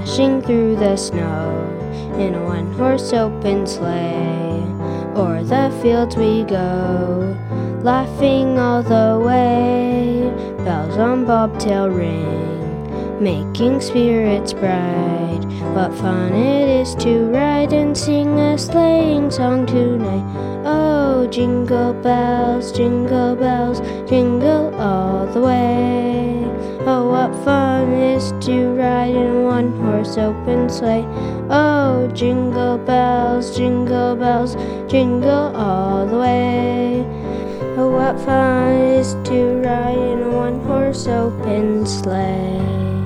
dashing through the snow in a one-horse open sleigh. O'er the fields we go, laughing all the way. Bells on bobtail ring, making spirits bright. What fun it is to ride and sing a sleighing song tonight. Oh, jingle bells, jingle all the way. Oh, what fun it is to ride in a one-horse open sleigh. Oh, jingle bells, jingle all the way. Oh, what fun it is to ride in a one-horse open sleigh.